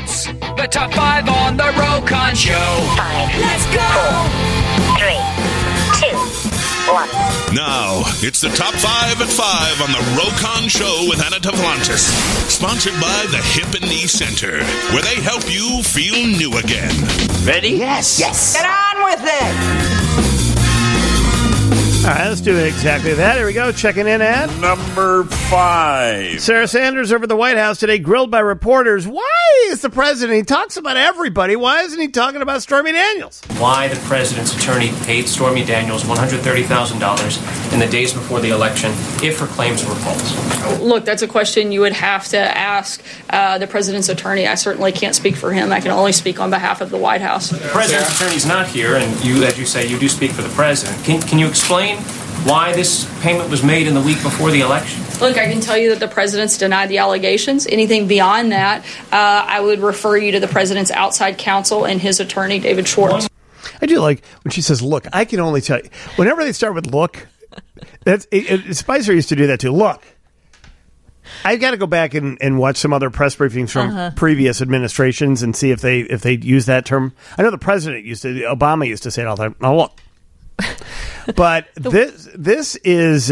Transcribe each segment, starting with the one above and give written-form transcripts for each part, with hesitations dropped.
It's the top 5 on the Rokon Show. 5. Let's go. 4, 3, 2, 1. Now, it's the top 5 at 5 on the Rokon Show with Anna Tavlantis. Sponsored by the Hip and Knee Center, where they help you feel new again. Ready? Yes. Get on with it! All right, let's do exactly that. Here we go. Checking in at number 5. Sarah Sanders over at the White House today, grilled by reporters. Why is the president, he talks about everybody, why isn't he talking about Stormy Daniels? Why the president's attorney paid Stormy Daniels $130,000 in the days before the election if her claims were false. Look, that's a question you would have to ask the president's attorney. I certainly can't speak for him. I can only speak on behalf of the White House. The president's attorney's not here, and you, as you say, you do speak for the president. Can you explain why this payment was made in the week before the election? Look, I can tell you that the president's denied the allegations. Anything beyond that, I would refer you to the president's outside counsel and his attorney, David Schwartz. I do like when she says, look, I can only tell you. Whenever they start with look, Spicer used to do that too. Look, I've got to go back and watch some other press briefings from previous administrations and see if they use that term. I know the president Obama used to say it all the time. Now look. But this is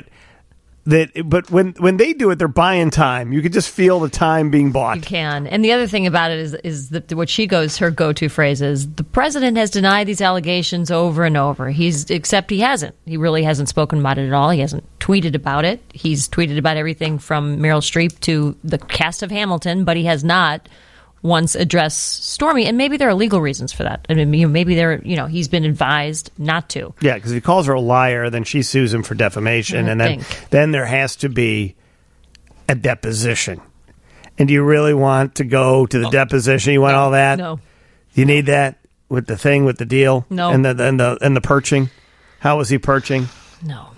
but when they do it, they're buying time. You can just feel the time being bought. You can. And the other thing about it is that what her go-to phrase is, the president has denied these allegations over and over. Except he hasn't. He really hasn't spoken about it at all. He hasn't tweeted about it. He's tweeted about everything from Meryl Streep to the cast of Hamilton, but he has not once addressed Stormy, and maybe there are legal reasons for that. I mean, maybe he's been advised not to. Yeah, because if he calls her a liar, then she sues him for defamation, and then there has to be a deposition. And do you really want to go to the deposition? You want all that? No. You need that with the thing, with the deal? No. And the perching? How was he perching? No.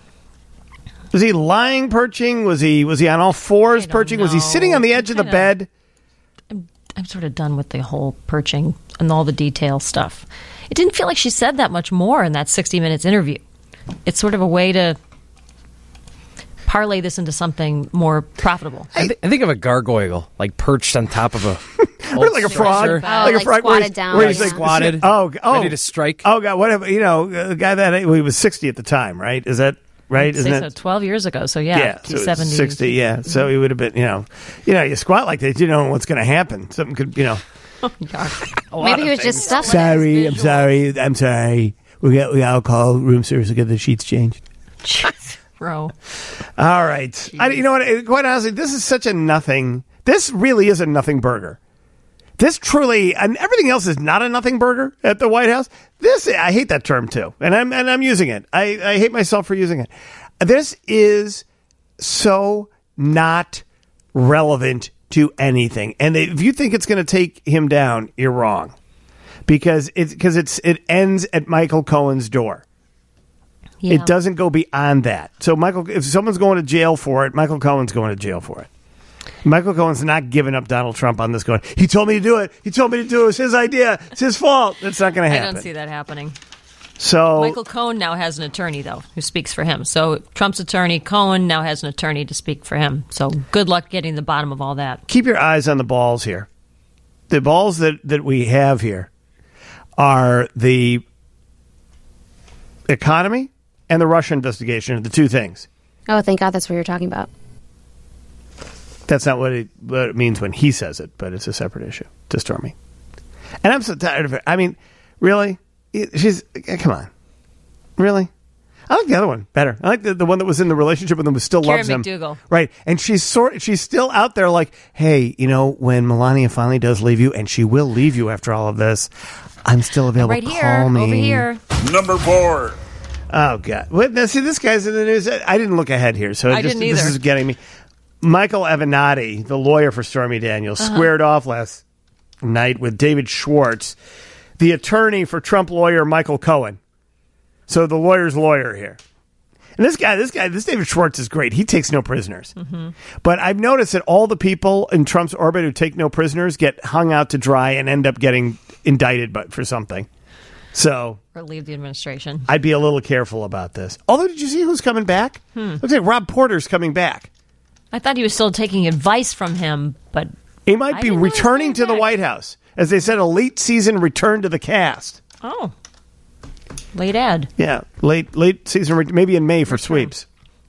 Was he lying perching? Was he on all fours perching? Was he sitting on the edge of the bed? I'm sort of done with the whole perching and all the detail stuff. It didn't feel like she said that much more in that 60 Minutes interview. It's sort of a way to parlay this into something more profitable. I think of a gargoyle, like perched on top of a like a frog, like a frog squatted down, where he's like squatted, ready to strike. Oh God, whatever. A guy that he was 60 at the time, right? Is that right? Isn't it? 12 years ago, so yeah, so 70. 60, yeah. So he would have been, you squat like that, you don't know what's going to happen. Something could, Oh, maybe he was just stuck. I'm sorry. We got to call room service to get the sheets changed. Bro. All right. You know what? Quite honestly, this is such a nothing. This really is a nothing burger. This truly, and everything else is not a nothing burger at the White House. I hate that term too, and I'm using it. I hate myself for using it. This is so not relevant to anything, and if you think it's going to take him down, you're wrong, because it ends at Michael Cohen's door. Yeah. It doesn't go beyond that. So if someone's going to jail for it, Michael Cohen's going to jail for it. Michael Cohen's not giving up Donald Trump on this going, he told me to do it. He told me to do it. It's his idea. It's his fault. That's not going to happen. I don't see that happening. So Michael Cohen now has an attorney, though, who speaks for him. So Trump's attorney, Cohen, now has an attorney to speak for him. So good luck getting the bottom of all that. Keep your eyes on the balls here. The balls that we have here are the economy and the Russia investigation are the two things. Oh, thank God that's what you're talking about. That's not what it means when he says it, but it's a separate issue to Stormy. And I'm so tired of it. I mean, really? Come on. Really? I like the other one better. I like the one that was in the relationship with him who still loves him. McDougal. Right. And she's still out there like, hey, when Melania finally does leave you, and she will leave you after all of this, I'm still available. Right here. Call me. Over here. Number 4. Oh, God. Now, see, this guy's in the news. I didn't look ahead here, so didn't either. This is getting me. Michael Avenatti, the lawyer for Stormy Daniels, squared off last night with David Schwartz, the attorney for Trump lawyer Michael Cohen. So the lawyer's lawyer here. And this David Schwartz is great. He takes no prisoners. Mm-hmm. But I've noticed that all the people in Trump's orbit who take no prisoners get hung out to dry and end up getting indicted for something. So, or leave the administration. I'd be a little careful about this. Although, did you see who's coming back? Looks like Rob Porter's coming back. I thought he was still taking advice from him, but He might be returning to the White House. As they said, a late season return to the cast. Oh. Late ad. Yeah, late season, maybe in May for sweeps.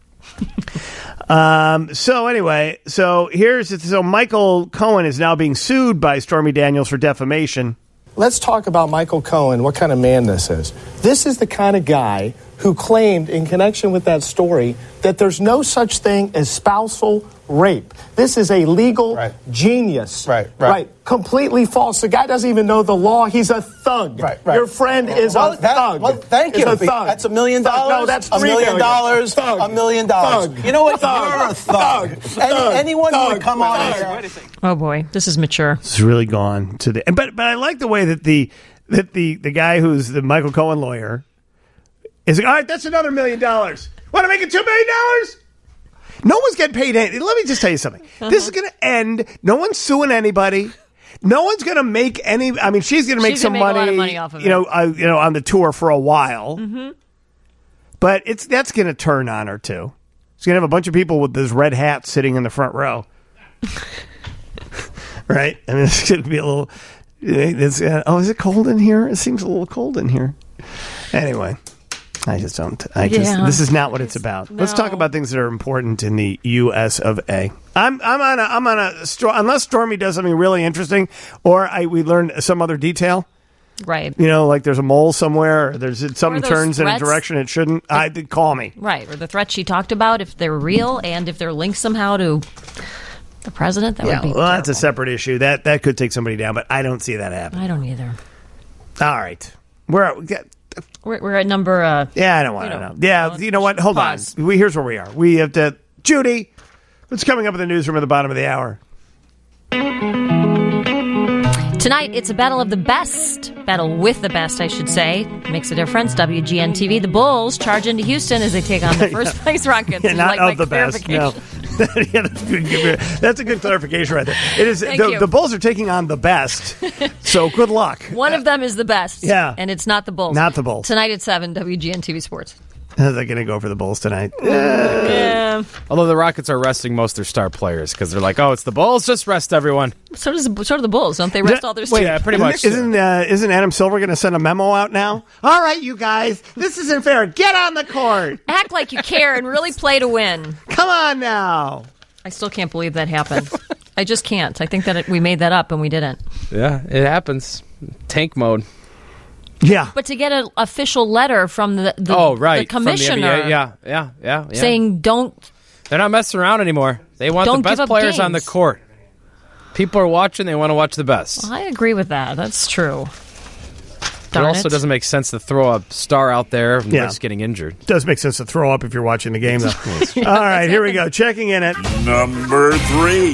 So anyway, so Michael Cohen is now being sued by Stormy Daniels for defamation. Let's talk about Michael Cohen, what kind of man this is. This is the kind of guy who claimed in connection with that story that there's no such thing as spousal rape. This is a legal genius. Right. Completely false. The guy doesn't even know the law. He's a thug. Right. Your friend is a thug. Well, thank you. That's $1 million. No, that's $3 million. $1 million. Thug. You know what? You're a thug. Anyone who would come on here. Oh boy, this is mature. This is really gone to the. But I like the way that the guy who's the Michael Cohen lawyer is like, all right, that's another $1 million. Want to make it $2 million? No one's getting paid anything. Let me just tell you something. This is going to end. No one's suing anybody. No one's going to make any. I mean, she's going to make some money. A lot of money off of it. On the tour for a while. Mm-hmm. But that's going to turn on her too. She's going to have a bunch of people with those red hats sitting in the front row. Right? I mean, it's going to be a little. Is it cold in here? It seems a little cold in here. Anyway. This is not what it's about. No. Let's talk about things that are important in the U.S. of A. I'm on a unless Stormy does something really interesting, or we learn some other detail. Right. Like there's a mole somewhere, or something turns in a direction it shouldn't. Call me. Right. Or the threats she talked about, if they're real and if they're linked somehow to the president, that would be terrible. That's a separate issue. That could take somebody down, but I don't see that happening. I don't either. All right. We're at number... I don't want to know. Yeah, you know what? Hold on. Here's where we are. We have to... Judy, what's coming up in the newsroom at the bottom of the hour? Tonight, it's a battle of the best. Battle with the best, I should say. Makes a difference. WGN-TV. The Bulls charge into Houston as they take on the first-place Rockets. Not of the best, no. That's a good clarification right there. It is. The Bulls are taking on the best, so good luck. One of them is the best. Yeah. And it's not the Bulls. Not the Bulls. Tonight at 7, WGN-TV Sports. Are they going to go for the Bulls tonight? Yeah. Although the Rockets are resting most of their star players because they're like, oh, it's the Bulls, just rest everyone. So do the Bulls, don't they? Rest all their stars? Yeah, pretty much. Isn't Adam Silver going to send a memo out now? All right, you guys, this isn't fair. Get on the court. Act like you care and really play to win. Come on now. I still can't believe that happened. I just can't. I think that we made that up and we didn't. Yeah, it happens. Tank mode. Yeah. But to get an official letter from the commissioner. From the NBA, yeah. Saying don't. They're not messing around anymore. They want the best players on the court. People are watching. They want to watch the best. Well, I agree with that. That's true. It also doesn't make sense to throw a star out there and just getting injured. It does make sense to throw up if you're watching the game, though. All right, here we go. Checking in at number 3.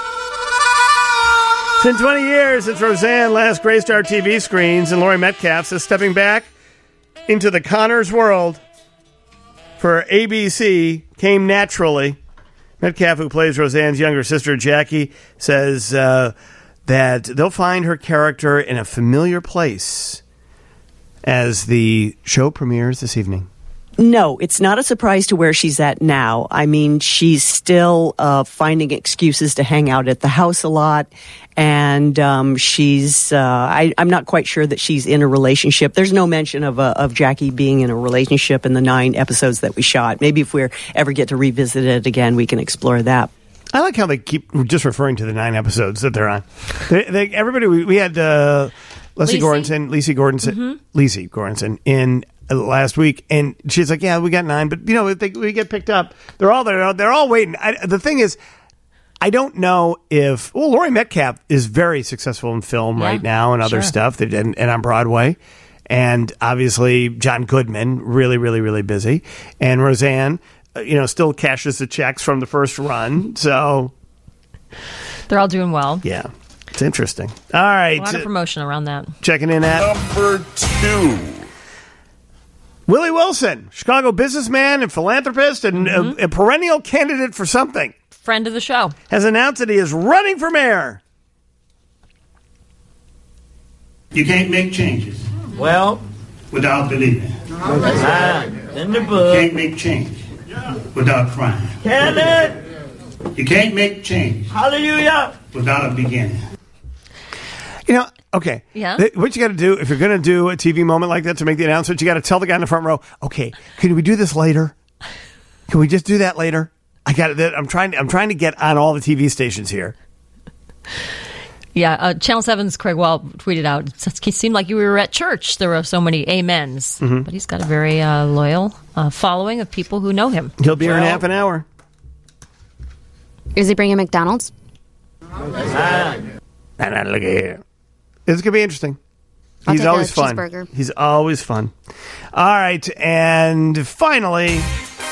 It's been 20 years since Roseanne last graced our TV screens, and Laurie Metcalf is stepping back into the Connors world for ABC came naturally. Metcalf, who plays Roseanne's younger sister, Jackie, says that they'll find her character in a familiar place as the show premieres this evening. No, it's not a surprise to where she's at now. I mean, she's still finding excuses to hang out at the house a lot. And she's, I'm not quite sure that she's in a relationship. There's no mention of Jackie being in a relationship in the 9 episodes that we shot. Maybe if we ever get to revisit it again, we can explore that. I like how they keep just referring to the 9 episodes that they're on. Everybody, we had Lacey Gordonson in last week, and she's like, yeah, we got 9, but we get picked up. They're all there. They're all waiting. The thing is, I don't know if Laurie Metcalf is very successful in film right now and other stuff and on Broadway, and obviously John Goodman really, really, really busy, and Roseanne, still cashes the checks from the first run, so they're all doing well. Yeah, it's interesting. All right, a lot of promotion around that. Checking in at number 2. Willie Wilson, Chicago businessman and philanthropist and a perennial candidate for something. Friend of the show. Has announced that he is running for mayor. You can't make changes. Well, without believing. In the book. You can't make change without crying. Can it? You can't make change. Hallelujah. without a beginning. You know, okay. Yeah. What you got to do, if you're going to do a TV moment like that to make the announcement, you got to tell the guy in the front row, okay, can we do this later? Can we just do that later? I'm trying to get on all the TV stations here. Yeah, Channel 7's Craig Wall tweeted out, it seemed like you were at church. There were so many amens. Mm-hmm. But he's got a very loyal following of people who know him. He'll be here in half an hour. Is he bringing McDonald's? Look at here. It's going to be interesting. He's always fun. Cheeseburger. He's always fun. All right, and finally,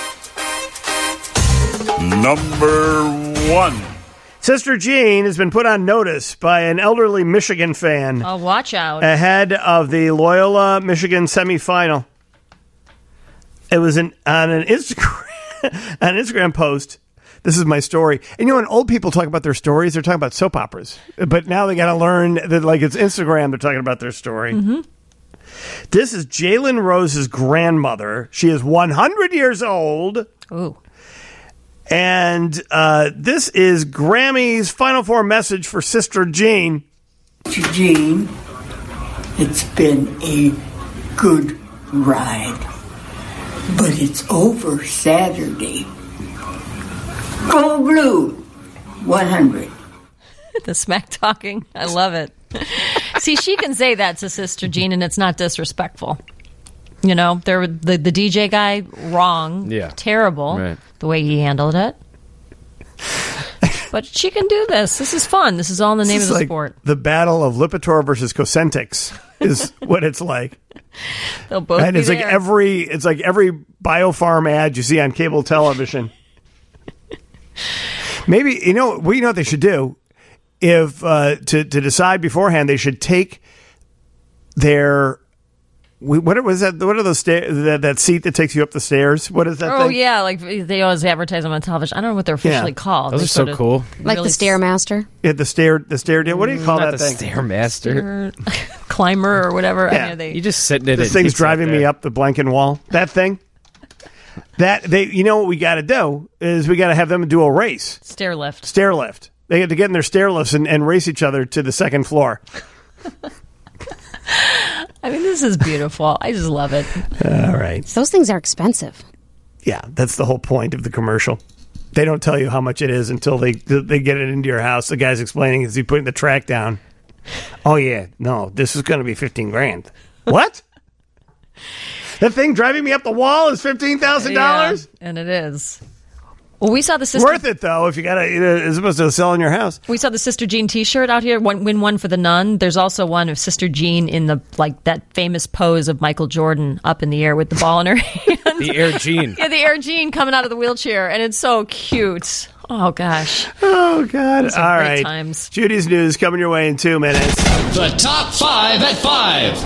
number 1. Sister Jean has been put on notice by an elderly Michigan fan. Oh, watch out. Ahead of the Loyola Michigan semifinal. It was on an Instagram post. This is my story. And you know, when old people talk about their stories, they're talking about soap operas. But now they got to learn that, like, it's Instagram, they're talking about their story. Mm-hmm. This is Jalen Rose's grandmother. She is 100 years old. Ooh. And this is Grammy's Final Four message for Sister Jean. Sister Jean, it's been a good ride, but it's over Saturday. Go Blue, 100. The smack talking. I love it. See, she can say that to Sister Jean, and it's not disrespectful. You know, the DJ guy, wrong. Yeah. Terrible. Right. The way he handled it. But she can do this. This is fun. This is all in the name of the sport. The battle of Lipitor versus Cosentix is what it's like. They'll both and be it's there. like every biofarm ad you see on cable television. Maybe we know what they should do. If to decide beforehand, they should take their what was that? What are those stairs? That seat that takes you up the stairs? What is that? Oh thing? yeah, like they always advertise them on television. I don't know what they're officially called. Those are so cool. Like the Stairmaster? Yeah, the stair deal. What do you call Not that the thing? Stairmaster. Climber or whatever. Yeah. I mean, You just sit in it. This thing's driving me up the blanket wall. That thing. You know what we got to do is we got to have them do a race. Stair lift. They had to get in their stair lifts and race each other to the second floor. I mean, this is beautiful. I just love it. All right. Those things are expensive. Yeah, that's the whole point of the commercial. They don't tell you how much it is until they get it into your house. The guy's explaining as he's putting the track down. Oh, yeah. No, this is going to be $15,000. What? That thing driving me up the wall is $15,000? Yeah, and it is. Well, we saw the Sister... Worth it, though, if you got it's supposed to sell in your house. We saw the Sister Jean T-shirt out here. Win one for the nun. There's also one of Sister Jean in that famous pose of Michael Jordan up in the air with the ball in her hand. The Air Jean. Yeah, the Air Jean coming out of the wheelchair, and it's so cute. Oh, gosh. Oh, God. Those are All great right. times. Judy's News coming your way in 2 minutes. The top 5 at 5.